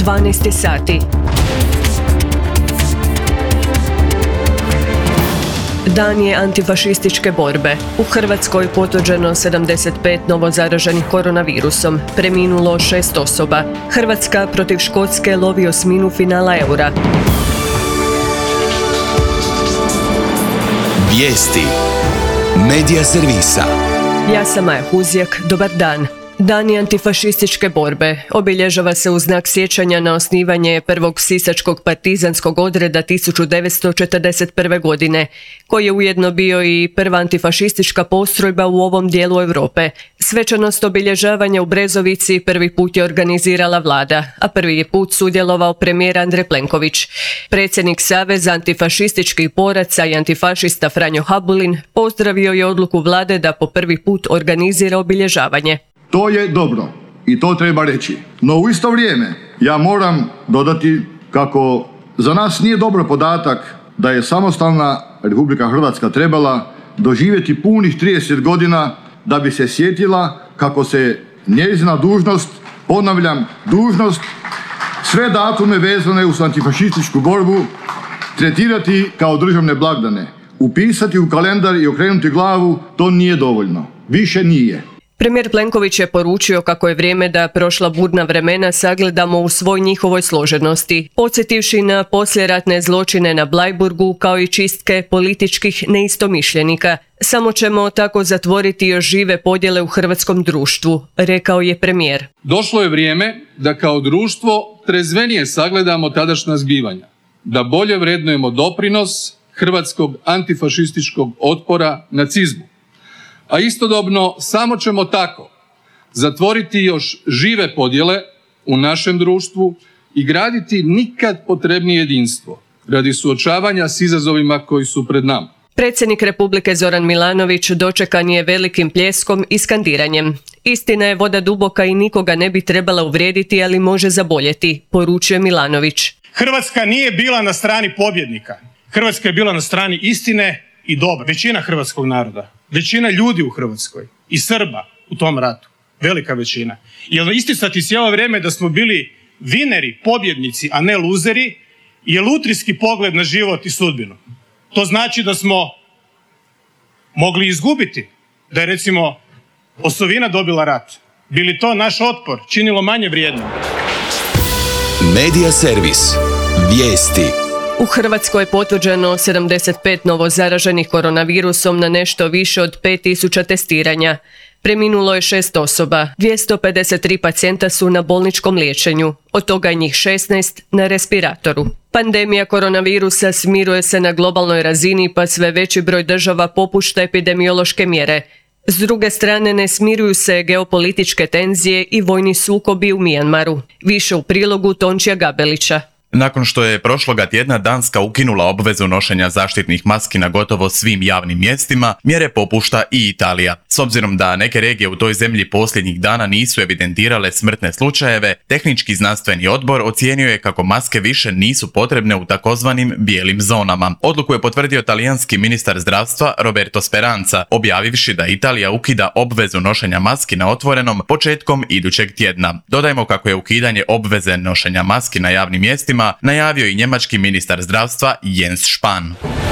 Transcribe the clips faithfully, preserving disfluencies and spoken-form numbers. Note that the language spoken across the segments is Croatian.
dvanaest sati. Dan je antifašističke borbe. U Hrvatskoj potvrđeno sedamdeset pet novozaraženih koronavirusom, preminulo šest osoba. Hrvatska protiv Škotske lovi osminu finala Eura. Vijesti Medija servisa. Ja sam Maja Huzjak, dobar dan. Dan antifašističke borbe obilježava se u znak sjećanja na osnivanje prvog sisačkog partizanskog odreda tisuću devetsto četrdeset prve. godine, koji je ujedno bio i prva antifašistička postrojba u ovom dijelu Europe. Svečanost obilježavanja u Brezovici prvi put je organizirala vlada, a prvi je put sudjelovao premijer Andrej Plenković. Predsjednik Saveza antifašističkih boraca i antifašista Franjo Habulin pozdravio je odluku vlade da po prvi put organizira obilježavanje. To je dobro i to treba reći. No u isto vrijeme ja moram dodati kako za nas nije dobro podatak da je samostalna Republika Hrvatska trebala doživjeti punih trideset godina da bi se sjetila kako se njezina dužnost, ponavljam, dužnost, sve datume vezane uz antifašističku borbu tretirati kao državne blagdane. Upisati u kalendar i okrenuti glavu, to nije dovoljno. Više nije. Premijer Plenković je poručio kako je vrijeme da prošla burna vremena sagledamo u svoj njihovoj složenosti, podsjetivši na poslijeratne zločine na Bleiburgu kao i čistke političkih neistomišljenika. Samo ćemo tako zatvoriti još žive podjele u hrvatskom društvu, rekao je premijer. Došlo je vrijeme da kao društvo trezvenije sagledamo tadašnja zbivanja, da bolje vrednujemo doprinos hrvatskog antifašističkog otpora nacizmu. A istodobno samo ćemo tako zatvoriti još žive podjele u našem društvu i graditi nikad potrebnije jedinstvo radi suočavanja s izazovima koji su pred nama. Predsjednik Republike Zoran Milanović dočekan je velikim pljeskom i skandiranjem. Istina je voda duboka i nikoga ne bi trebala uvrijediti, ali može zaboljeti, poručuje Milanović. Hrvatska nije bila na strani pobjednika. Hrvatska je bila na strani istine i dobra. Većina hrvatskog naroda, većina ljudi u Hrvatskoj i Srba u tom ratu, velika većina. Jer isticati cijelo vrijeme da smo bili vineri, pobjednici, a ne luzeri, je lutrijski pogled na život i sudbinu. To znači da smo mogli izgubiti, da je recimo osovina dobila rat. Bili to naš otpor činilo manje vrijedno. Medija servis. Vijesti. U Hrvatskoj je potvrđeno sedamdeset pet novozaraženih koronavirusom na nešto više od pet tisuća testiranja. Preminulo je šest osoba, dvjesto pedeset tri pacijenta su na bolničkom liječenju, od toga je njih šesnaest na respiratoru. Pandemija koronavirusa smiruje se na globalnoj razini, pa sve veći broj država popušta epidemiološke mjere. S druge strane ne smiruju se geopolitičke tenzije i vojni sukobi u Mijanmaru. Više u prilogu Tončija Gabelića. Nakon što je prošloga tjedna Danska ukinula obvezu nošenja zaštitnih maski na gotovo svim javnim mjestima, mjere popušta i Italija. S obzirom da neke regije u toj zemlji posljednjih dana nisu evidentirale smrtne slučajeve, tehnički znanstveni odbor ocijenio je kako maske više nisu potrebne u takozvanim bijelim zonama. Odluku je potvrdio talijanski ministar zdravstva Roberto Speranza, objavivši da Italija ukida obvezu nošenja maski na otvorenom početkom idućeg tjedna. Dodajmo kako je ukidanje obveze nošenja maski na javnim mjestima najavio i njemački ministar zdravstva Jens Spahn.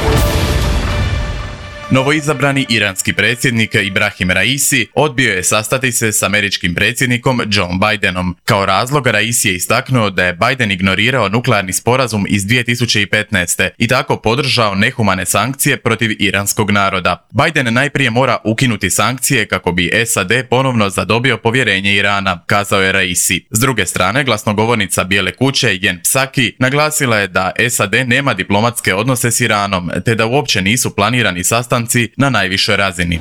Novoizabrani iranski predsjednik Ibrahim Raisi odbio je sastati se s američkim predsjednikom Joe Bidenom. Kao razlog Raisi je istaknuo da je Biden ignorirao nuklearni sporazum iz dvije tisuće petnaeste. i tako podržao nehumane sankcije protiv iranskog naroda. Biden najprije mora ukinuti sankcije kako bi S A D ponovno zadobio povjerenje Irana, kazao je Raisi. S druge strane, glasnogovornica Bijele kuće Jen Psaki naglasila je da S A D nema diplomatske odnose s Iranom, te da uopće nisu planirani sastanci na najvišoj razini.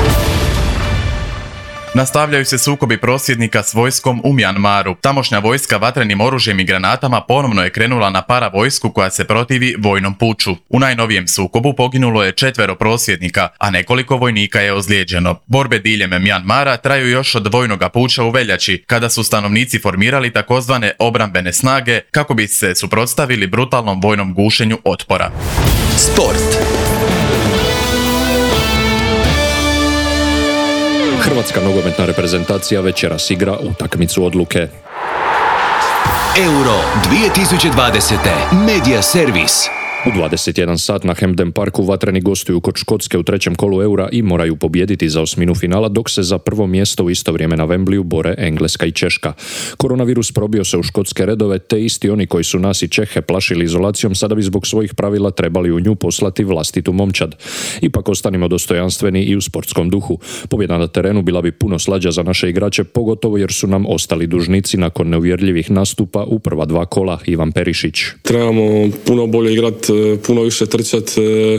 Nastavljaju se sukobi prosvjednika s vojskom u Mjanmaru. Tamošnja vojska vatrenim oružjem i granatama ponovno je krenula na paravojsku koja se protivi vojnom puču. U najnovijem sukobu poginulo je četvero prosvjednika, a nekoliko vojnika je ozlijeđeno. Borbe diljem Mjanmara traju još od vojnoga puča u veljači, kada su stanovnici formirali takozvane obrambene snage kako bi se suprotstavili brutalnom vojnom gušenju otpora. Sport. Hrvatska nogometna reprezentacija večeras igra utakmicu odluke. Euro dvije tisuće dvadeset. Media Servis. U dvadeset jedan sat na Hampden Parku vatreni gostuju kod Škotske u trećem kolu Eura i moraju pobijediti za osminu finala, dok se za prvo mjesto u isto vrijeme na Wembleyu bore Engleska i Češka. Koronavirus probio se u škotske redove, te isti oni koji su nas i Čehe plašili izolacijom sada bi zbog svojih pravila trebali u nju poslati vlastitu momčad. Ipak ostanimo dostojanstveni i u sportskom duhu. Pobjeda na terenu bila bi puno slađa za naše igrače, pogotovo jer su nam ostali dužnici nakon neuvjerljivih nastupa u prva dva kola. Ivan Perišić. Trebamo puno bolje igrati, puno više trčati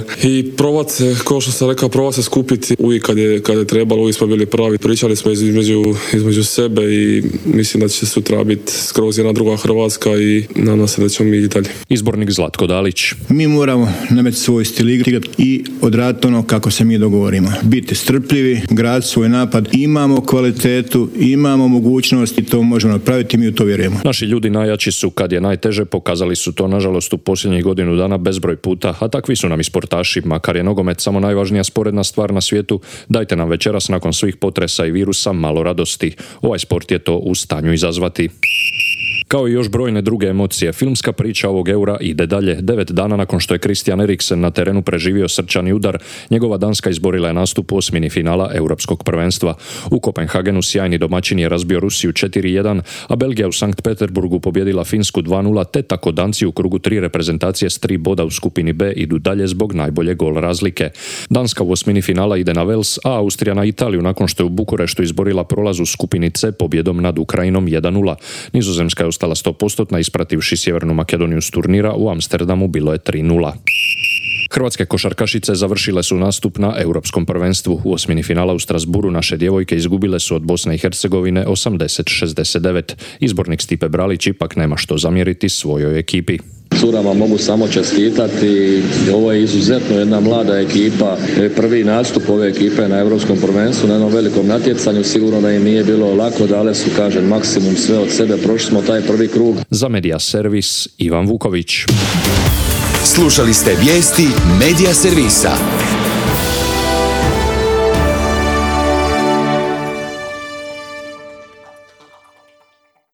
i probat, kao što sam rekao, probat se skupiti uvijek kad je, kad je trebalo, uvijek smo bili pravi. Pričali smo između, između sebe i mislim da će sutra biti skroz jedna druga Hrvatska i nadam se da ćemo mi i dalje. Izbornik Zlatko Dalić. Mi moramo nametiti svoj stil igre i odraditi ono kako se mi dogovorimo. Biti strpljivi, graditi svoj napad, imamo kvalitetu, imamo mogućnost i to možemo napraviti, mi u to vjerujemo. Naši ljudi najjači su kad je najteže, pokazali su to nažalost u posljednjih godinu dana bezbroj puta, a takvi su nam i sportaši. Makar je nogomet samo najvažnija sporedna stvar na svijetu, dajte nam večeras nakon svih potresa i virusa malo radosti. Ovaj sport je to u stanju izazvati. Kao i još brojne druge emocije, filmska priča ovog Eura ide dalje. Devet dana nakon što je Christian Eriksen na terenu preživio srčani udar, njegova Danska izborila je nastup u osmini finala Europskog prvenstva. U Kopenhagenu sjajni domaćin je razbio Rusiju četiri jedan, a Belgija u Sankt Peterburgu pobjedila Finsku dva nula, te tako Danci u krugu tri reprezentacije s tri boda u skupini B idu dalje zbog najbolje gol razlike. Danska u osmini finala ide na Wales, a Austrija na Italiju nakon što je u Bukureštu izborila prolaz u skupini C pobjedom nad Ukrajinom jedan nula. Nizozemska je ostala sto posto isprativši Sjevernu Makedoniju s turnira, u Amsterdamu bilo je tri nula. Hrvatske košarkašice završile su nastup na Europskom prvenstvu. U osmini finala u Strasburu naše djevojke izgubile su od Bosne i Hercegovine osamdeset šezdeset devet. Izbornik Stipe Bralić ipak nema što zamjeriti svojoj ekipi. Curama mogu samo čestitati, ovo je izuzetno jedna mlada ekipa, prvi nastup ove ekipe na Europskom prvenstvu, na jednom velikom natjecanju, sigurno da im nije bilo lako, dale su, kažem, maksimum sve od sebe, prošli smo taj prvi krug. Za Media Servis, Ivan Vuković. Slušali ste vijesti Media Servisa.